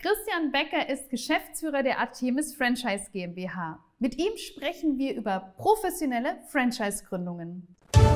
Christian Becker ist Geschäftsführer der Artemis Franchise GmbH. Mit ihm sprechen wir über professionelle Franchise-Gründungen.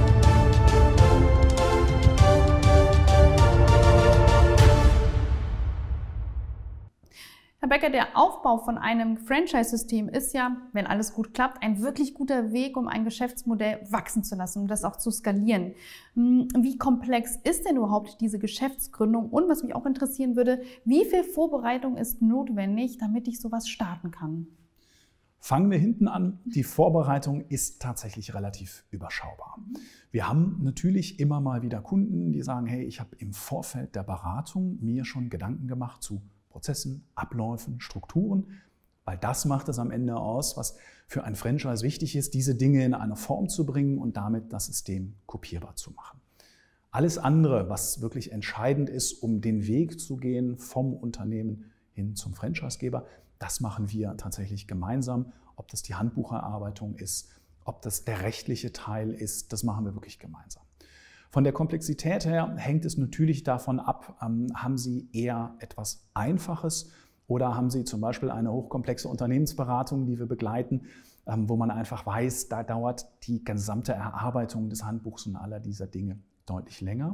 Herr Becker, der Aufbau von einem Franchise-System ist ja, wenn alles gut klappt, ein wirklich guter Weg, um ein Geschäftsmodell wachsen zu lassen, um das auch zu skalieren. Wie komplex ist denn überhaupt diese Geschäftsgründung? Und was mich auch interessieren würde, wie viel Vorbereitung ist notwendig, damit ich sowas starten kann? Fangen wir hinten an. Die Vorbereitung ist tatsächlich relativ überschaubar. Wir haben natürlich immer mal wieder Kunden, die sagen, hey, ich habe im Vorfeld der Beratung mir schon Gedanken gemacht zu Prozessen, Abläufen, Strukturen, weil das macht es am Ende aus, was für ein Franchise wichtig ist, diese Dinge in eine Form zu bringen und damit das System kopierbar zu machen. Alles andere, was wirklich entscheidend ist, um den Weg zu gehen vom Unternehmen hin zum Franchisegeber, das machen wir tatsächlich gemeinsam. Ob das die Handbucherarbeitung ist, ob das der rechtliche Teil ist, das machen wir wirklich gemeinsam. Von der Komplexität her hängt es natürlich davon ab, haben Sie eher etwas Einfaches oder haben Sie zum Beispiel eine hochkomplexe Unternehmensberatung, die wir begleiten, wo man einfach weiß, da dauert die gesamte Erarbeitung des Handbuchs und aller dieser Dinge deutlich länger.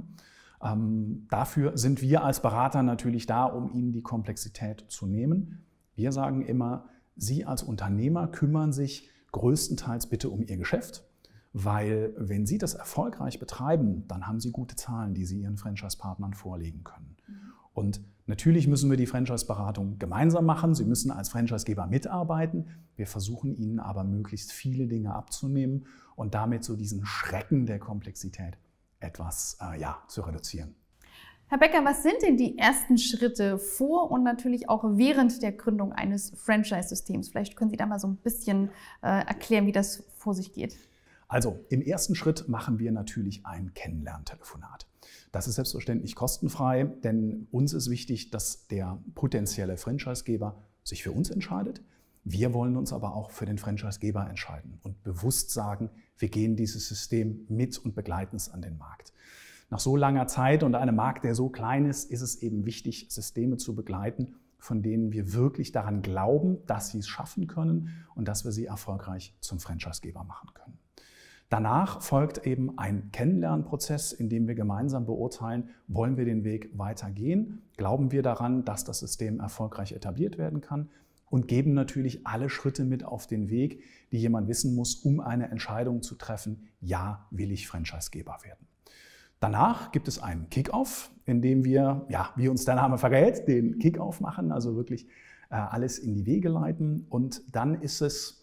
Dafür sind wir als Berater natürlich da, um Ihnen die Komplexität zu nehmen. Wir sagen immer, Sie als Unternehmer kümmern sich größtenteils bitte um Ihr Geschäft. Weil wenn Sie das erfolgreich betreiben, dann haben Sie gute Zahlen, die Sie Ihren Franchise-Partnern vorlegen können. Und natürlich müssen wir die Franchise-Beratung gemeinsam machen. Sie müssen als Franchisegeber mitarbeiten. Wir versuchen Ihnen aber möglichst viele Dinge abzunehmen und damit so diesen Schrecken der Komplexität etwas zu reduzieren. Herr Becker, was sind denn die ersten Schritte vor und natürlich auch während der Gründung eines Franchise-Systems? Vielleicht können Sie da mal so ein bisschen erklären, wie das vor sich geht. Also im ersten Schritt machen wir natürlich ein Kennenlerntelefonat. Das ist selbstverständlich kostenfrei, denn uns ist wichtig, dass der potenzielle Franchisegeber sich für uns entscheidet. Wir wollen uns aber auch für den Franchisegeber entscheiden und bewusst sagen, wir gehen dieses System mit und begleiten es an den Markt. Nach so langer Zeit und einem Markt, der so klein ist, ist es eben wichtig, Systeme zu begleiten, von denen wir wirklich daran glauben, dass sie es schaffen können und dass wir sie erfolgreich zum Franchisegeber machen können. Danach folgt eben ein Kennenlernprozess, in dem wir gemeinsam beurteilen, wollen wir den Weg weitergehen, glauben wir daran, dass das System erfolgreich etabliert werden kann und geben natürlich alle Schritte mit auf den Weg, die jemand wissen muss, um eine Entscheidung zu treffen, ja, will ich Franchisegeber werden. Danach gibt es einen Kick-Off, in dem wir, wie uns der Name verrät, den Kick-Off machen, also wirklich alles in die Wege leiten und dann ist es,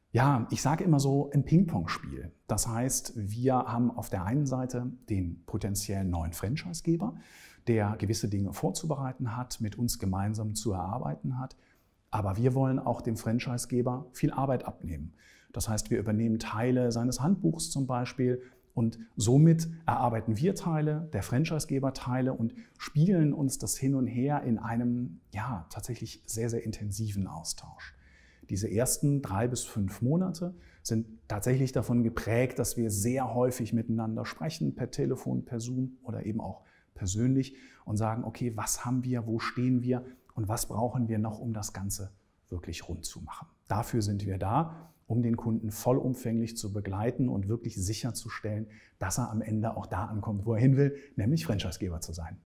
ich sage immer so, ein Ping-Pong-Spiel. Das heißt, wir haben auf der einen Seite den potenziellen neuen Franchisegeber, der gewisse Dinge vorzubereiten hat, mit uns gemeinsam zu erarbeiten hat. Aber wir wollen auch dem Franchisegeber viel Arbeit abnehmen. Das heißt, wir übernehmen Teile seines Handbuchs zum Beispiel und somit erarbeiten wir Teile, der Franchisegeber Teile und spielen uns das hin und her in einem tatsächlich sehr, sehr intensiven Austausch. Diese ersten 3 bis 5 Monate sind tatsächlich davon geprägt, dass wir sehr häufig miteinander sprechen, per Telefon, per Zoom oder eben auch persönlich und sagen, okay, was haben wir, wo stehen wir und was brauchen wir noch, um das Ganze wirklich rund zu machen. Dafür sind wir da, um den Kunden vollumfänglich zu begleiten und wirklich sicherzustellen, dass er am Ende auch da ankommt, wo er hin will, nämlich Franchisegeber zu sein.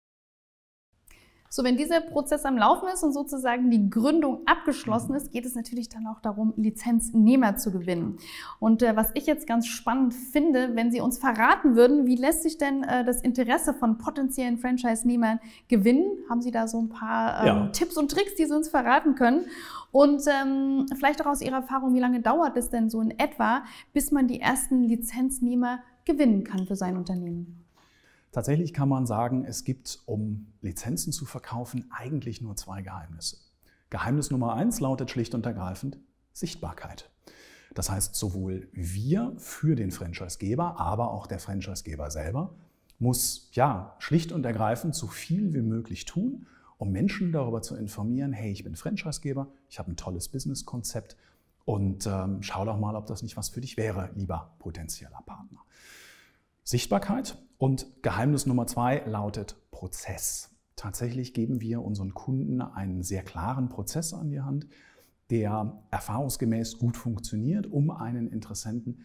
So, wenn dieser Prozess am Laufen ist und sozusagen die Gründung abgeschlossen ist, geht es natürlich dann auch darum, Lizenznehmer zu gewinnen. Und was ich jetzt ganz spannend finde, wenn Sie uns verraten würden, wie lässt sich denn das Interesse von potenziellen Franchise-Nehmern gewinnen? Haben Sie da so ein paar Tipps und Tricks, die Sie uns verraten können? Und vielleicht auch aus Ihrer Erfahrung, wie lange dauert es denn so in etwa, bis man die ersten Lizenznehmer gewinnen kann für sein Unternehmen? Tatsächlich kann man sagen, es gibt, um Lizenzen zu verkaufen, eigentlich nur 2 Geheimnisse. Geheimnis Nummer 1 lautet schlicht und ergreifend Sichtbarkeit. Das heißt, sowohl wir für den Franchisegeber, aber auch der Franchisegeber selber muss schlicht und ergreifend so viel wie möglich tun, um Menschen darüber zu informieren, hey, ich bin Franchisegeber, ich habe ein tolles Businesskonzept und schau doch mal, ob das nicht was für dich wäre, lieber potenzieller Partner. Sichtbarkeit und Geheimnis Nummer 2 lautet Prozess. tatsächlich geben wir unseren Kunden einen sehr klaren Prozess an die Hand, der erfahrungsgemäß gut funktioniert, um einen Interessenten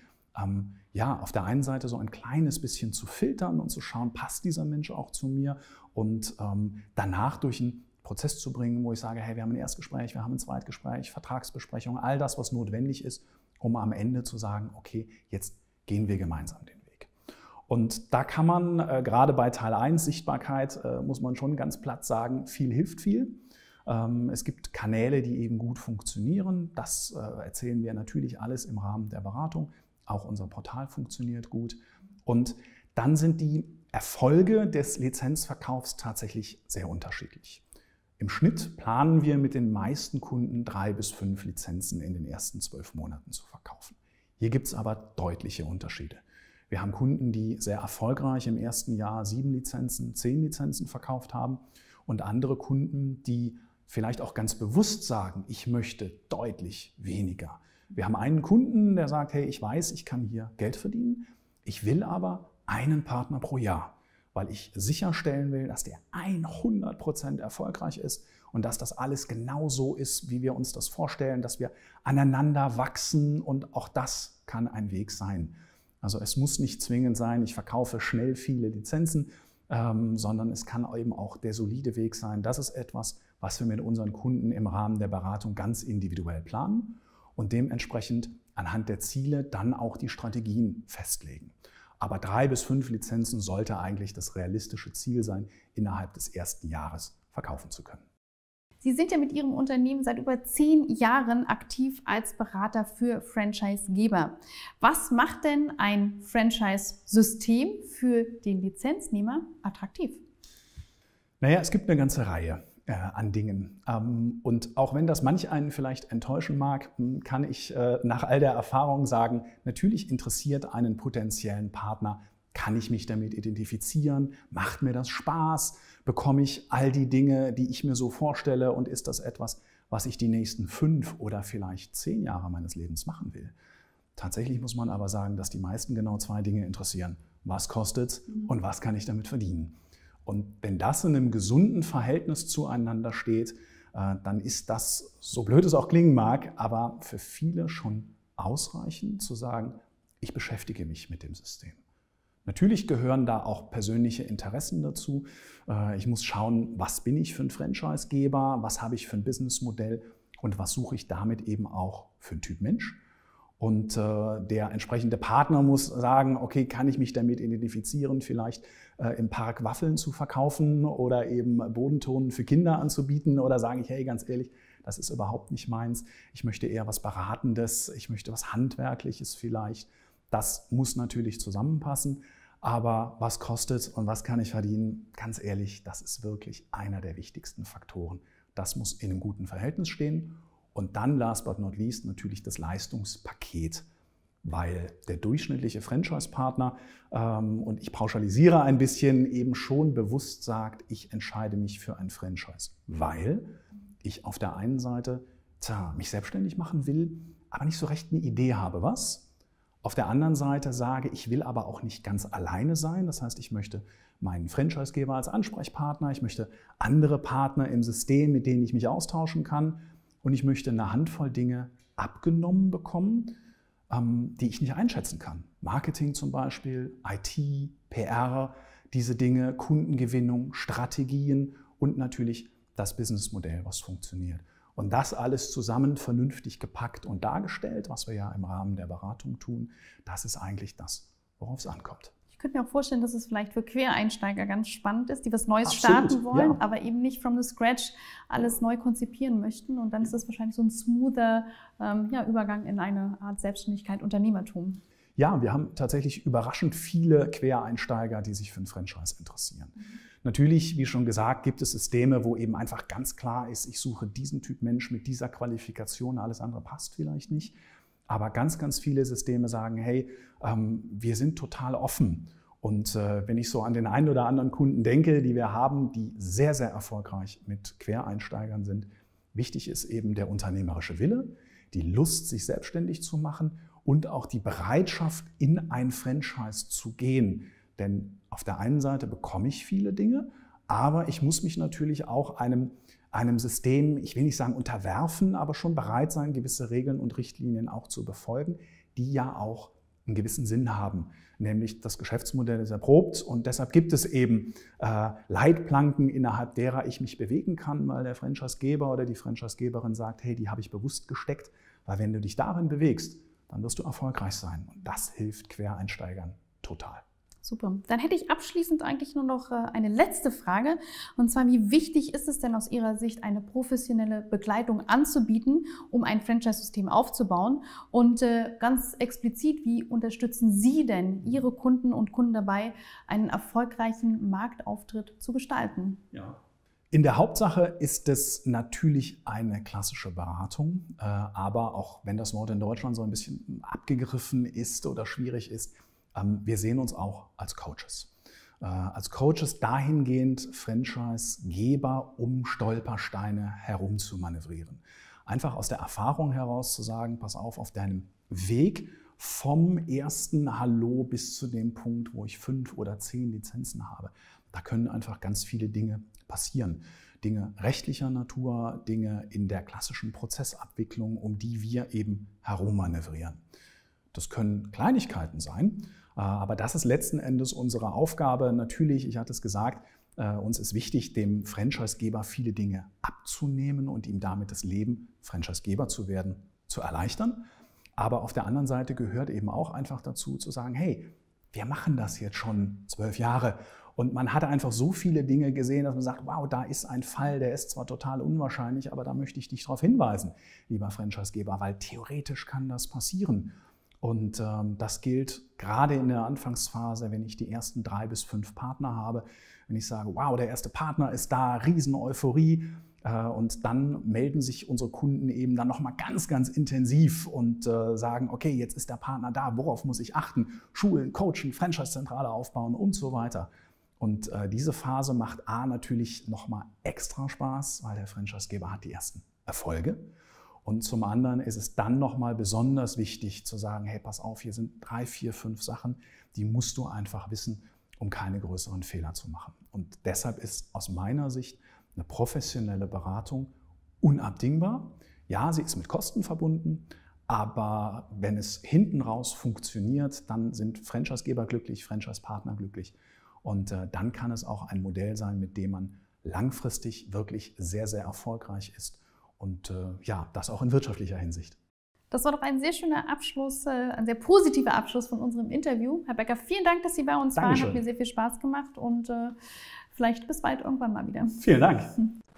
auf der einen Seite so ein kleines bisschen zu filtern und zu schauen, passt dieser Mensch auch zu mir, und danach durch einen Prozess zu bringen, wo ich sage, hey, wir haben ein Erstgespräch, wir haben ein Zweitgespräch, Vertragsbesprechung, all das, was notwendig ist, um am Ende zu sagen, okay, jetzt gehen wir gemeinsam den Weg. Und da kann man gerade bei Teil 1 Sichtbarkeit, muss man schon ganz platt sagen, viel hilft viel. Es gibt Kanäle, die eben gut funktionieren. Das erzählen wir natürlich alles im Rahmen der Beratung. Auch unser Portal funktioniert gut. Und dann sind die Erfolge des Lizenzverkaufs tatsächlich sehr unterschiedlich. Im Schnitt planen wir mit den meisten Kunden 3 bis 5 Lizenzen in den ersten 12 Monaten zu verkaufen. Hier gibt es aber deutliche Unterschiede. Wir haben Kunden, die sehr erfolgreich im ersten Jahr 7 Lizenzen, 10 Lizenzen verkauft haben, und andere Kunden, die vielleicht auch ganz bewusst sagen, ich möchte deutlich weniger. Wir haben einen Kunden, der sagt, hey, ich weiß, ich kann hier Geld verdienen, ich will aber einen Partner pro Jahr, weil ich sicherstellen will, dass der 100% erfolgreich ist und dass das alles genau so ist, wie wir uns das vorstellen, dass wir aneinander wachsen, und auch das kann ein Weg sein. Also es muss nicht zwingend sein, ich verkaufe schnell viele Lizenzen, sondern es kann eben auch der solide Weg sein. Das ist etwas, was wir mit unseren Kunden im Rahmen der Beratung ganz individuell planen und dementsprechend anhand der Ziele dann auch die Strategien festlegen. Aber 3 bis 5 Lizenzen sollte eigentlich das realistische Ziel sein, innerhalb des ersten Jahres verkaufen zu können. Sie sind ja mit Ihrem Unternehmen seit über 10 Jahren aktiv als Berater für Franchisegeber. Was macht denn ein Franchise-System für den Lizenznehmer attraktiv? Naja, es gibt eine ganze Reihe an Dingen. Und auch wenn das manch einen vielleicht enttäuschen mag, kann ich nach all der Erfahrung sagen, natürlich interessiert einen potenziellen Partner, kann ich mich damit identifizieren, macht mir das Spaß, bekomme ich all die Dinge, die ich mir so vorstelle, und ist das etwas, was ich die nächsten 5 oder vielleicht 10 Jahre meines Lebens machen will. Tatsächlich muss man aber sagen, dass die meisten genau 2 Dinge interessieren. Was kostet es und was kann ich damit verdienen? Und wenn das in einem gesunden Verhältnis zueinander steht, dann ist das, so blöd es auch klingen mag, aber für viele schon ausreichend zu sagen, ich beschäftige mich mit dem System. Natürlich gehören da auch persönliche Interessen dazu. Ich muss schauen, was bin ich für ein Franchisegeber, was habe ich für ein Businessmodell und was suche ich damit eben auch für einen Typ Mensch. Und der entsprechende Partner muss sagen, okay, kann ich mich damit identifizieren, vielleicht im Park Waffeln zu verkaufen oder eben Bodenton für Kinder anzubieten, oder sage ich, hey, ganz ehrlich, das ist überhaupt nicht meins. Ich möchte eher was Beratendes, ich möchte was Handwerkliches vielleicht. Das muss natürlich zusammenpassen. Aber was kostet und was kann ich verdienen? Ganz ehrlich, das ist wirklich einer der wichtigsten Faktoren. Das muss in einem guten Verhältnis stehen. Und dann, last but not least, natürlich das Leistungspaket, weil der durchschnittliche Franchise-Partner, und ich pauschalisiere ein bisschen, eben schon bewusst sagt, ich entscheide mich für ein Franchise, weil ich auf der einen Seite mich selbstständig machen will, aber nicht so recht eine Idee habe, was. Auf der anderen Seite sage, ich will aber auch nicht ganz alleine sein. Das heißt, ich möchte meinen Franchisegeber als Ansprechpartner, ich möchte andere Partner im System, mit denen ich mich austauschen kann, und ich möchte eine Handvoll Dinge abgenommen bekommen, die ich nicht einschätzen kann. Marketing zum Beispiel, IT, PR, diese Dinge, Kundengewinnung, Strategien und natürlich das Businessmodell, was funktioniert. Und das alles zusammen vernünftig gepackt und dargestellt, was wir ja im Rahmen der Beratung tun, das ist eigentlich das, worauf es ankommt. Ich könnte mir auch vorstellen, dass es vielleicht für Quereinsteiger ganz spannend ist, die was Neues Absolut, starten wollen, ja. Aber eben nicht from the scratch alles neu konzipieren möchten. Und dann ist das wahrscheinlich so ein smoother Übergang in eine Art Selbstständigkeit, Unternehmertum. Ja, wir haben tatsächlich überraschend viele Quereinsteiger, die sich für ein Franchise interessieren. Natürlich, wie schon gesagt, gibt es Systeme, wo eben einfach ganz klar ist, ich suche diesen Typ Mensch mit dieser Qualifikation, alles andere passt vielleicht nicht. Aber ganz, ganz viele Systeme sagen, hey, wir sind total offen. Und wenn ich so an den einen oder anderen Kunden denke, die wir haben, die sehr, sehr erfolgreich mit Quereinsteigern sind, wichtig ist eben der unternehmerische Wille, die Lust, sich selbstständig zu machen und auch die Bereitschaft, in ein Franchise zu gehen. Denn auf der einen Seite bekomme ich viele Dinge, aber ich muss mich natürlich auch einem System, ich will nicht sagen unterwerfen, aber schon bereit sein, gewisse Regeln und Richtlinien auch zu befolgen, die ja auch einen gewissen Sinn haben. Nämlich das Geschäftsmodell ist erprobt und deshalb gibt es eben Leitplanken, innerhalb derer ich mich bewegen kann, weil der Franchisegeber oder die Franchisegeberin sagt, hey, die habe ich bewusst gesteckt, weil wenn du dich darin bewegst, dann wirst du erfolgreich sein. Und das hilft Quereinsteigern total. Super. Dann hätte ich abschließend eigentlich nur noch eine letzte Frage. Und zwar, wie wichtig ist es denn aus Ihrer Sicht, eine professionelle Begleitung anzubieten, um ein Franchise-System aufzubauen? Und ganz explizit, wie unterstützen Sie denn Ihre Kunden und Kunden dabei, einen erfolgreichen Marktauftritt zu gestalten? Ja. In der Hauptsache ist es natürlich eine klassische Beratung, aber auch wenn das Wort in Deutschland so ein bisschen abgegriffen ist oder schwierig ist, wir sehen uns auch als Coaches. Als Coaches dahingehend Franchise-Geber um Stolpersteine herum zu manövrieren. Einfach aus der Erfahrung heraus zu sagen, pass auf deinem Weg vom ersten Hallo bis zu dem Punkt, wo ich 5 oder 10 Lizenzen habe. Da können einfach ganz viele Dinge passieren. Dinge rechtlicher Natur, Dinge in der klassischen Prozessabwicklung, um die wir eben herummanövrieren. Das können Kleinigkeiten sein, aber das ist letzten Endes unsere Aufgabe. Natürlich, ich hatte es gesagt, uns ist wichtig, dem Franchisegeber viele Dinge abzunehmen und ihm damit das Leben, Franchisegeber zu werden, zu erleichtern. Aber auf der anderen Seite gehört eben auch einfach dazu, zu sagen, hey, wir machen das jetzt schon 12 Jahre. Und man hat einfach so viele Dinge gesehen, dass man sagt, wow, da ist ein Fall, der ist zwar total unwahrscheinlich, aber da möchte ich dich darauf hinweisen, lieber Franchisegeber, weil theoretisch kann das passieren. Und das gilt gerade in der Anfangsphase, wenn ich die ersten 3 bis 5 Partner habe, wenn ich sage, wow, der erste Partner ist da, riesen Euphorie. Und dann melden sich unsere Kunden eben dann nochmal ganz, ganz intensiv und sagen, okay, jetzt ist der Partner da, worauf muss ich achten? Schulen, Coaching, Franchise-Zentrale aufbauen und so weiter. Und diese Phase macht natürlich nochmal extra Spaß, weil der Franchisegeber hat die ersten Erfolge. Und zum anderen ist es dann nochmal besonders wichtig zu sagen, hey, pass auf, hier sind 3, 4, 5 Sachen, die musst du einfach wissen, um keine größeren Fehler zu machen. Und deshalb ist aus meiner Sicht eine professionelle Beratung unabdingbar. Ja, sie ist mit Kosten verbunden, aber wenn es hinten raus funktioniert, dann sind Franchisegeber glücklich, Franchise-Partner glücklich. Und dann kann es auch ein Modell sein, mit dem man langfristig wirklich sehr, sehr erfolgreich ist. Und ja, das auch in wirtschaftlicher Hinsicht. Das war doch ein sehr schöner Abschluss, ein sehr positiver Abschluss von unserem Interview. Herr Becker, vielen Dank, dass Sie bei uns waren. Hat mir sehr viel Spaß gemacht und vielleicht bis bald irgendwann mal wieder. Vielen Dank.